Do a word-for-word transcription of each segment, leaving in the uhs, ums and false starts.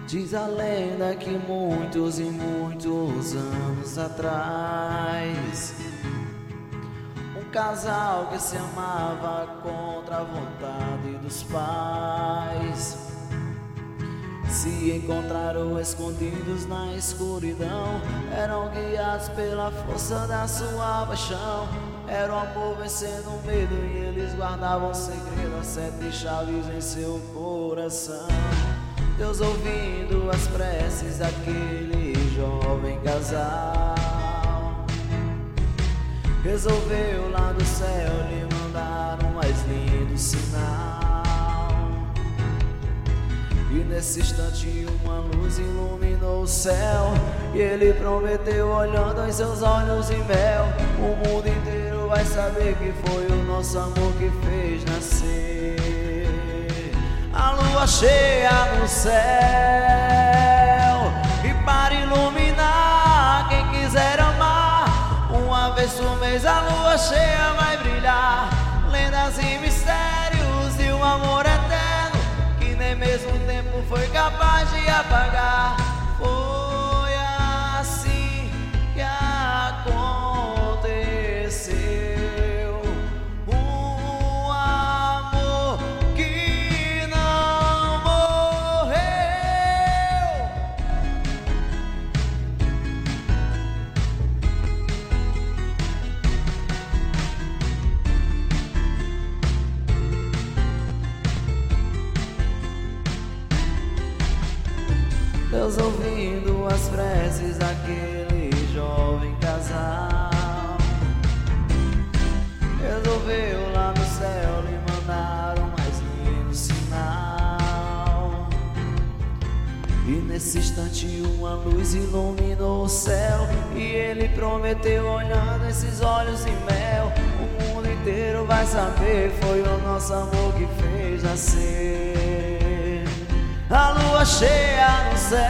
Diz a lenda que muitos e muitos anos atrás, um casal que se amava contra a vontade dos pais se encontraram escondidos na escuridão. Eram guiados pela força da sua paixão. Era o amor vencendo o medo e eles guardavam segredo, as sete chaves em seu coração. Deus, ouvindo as preces daquele jovem casal, resolveu lá do céu lhe mandar um mais lindo sinal. E nesse instante uma luz iluminou o céu, e ele prometeu, olhando em seus olhos de mel: o mundo inteiro vai saber que foi o nosso amor que fez nascer a lua cheia no céu. E para iluminar quem quiser amar, uma vez por mês a lua cheia vai brilhar. Lendas e mistérios de um amor eterno que nem mesmo o tempo foi capaz de apagar. Foi assim que aconteceu, um amor que não morreu. Deus, ouvindo as preces daquele jovem casal, resolveu lá no céu lhe mandar um mais lindo sinal. E nesse instante uma luz iluminou o céu, e ele prometeu, olhando esses olhos de mel: o mundo inteiro vai saber, foi o nosso amor que fez nascer a lua cheia no céu.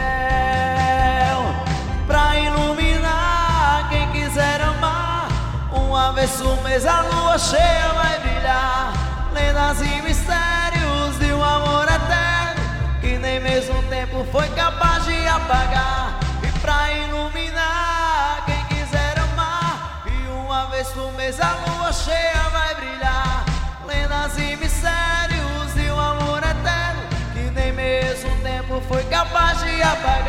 Pra iluminar quem quiser amar, uma vez por mês a lua cheia vai brilhar. Lendas e mistérios de um amor eterno que nem mesmo o tempo foi capaz de apagar. E pra iluminar quem quiser amar, e uma vez por mês a lua cheia vai brilhar. Lendas e mistérios de um amor eterno que nem mesmo o tempo foi capaz de apagar.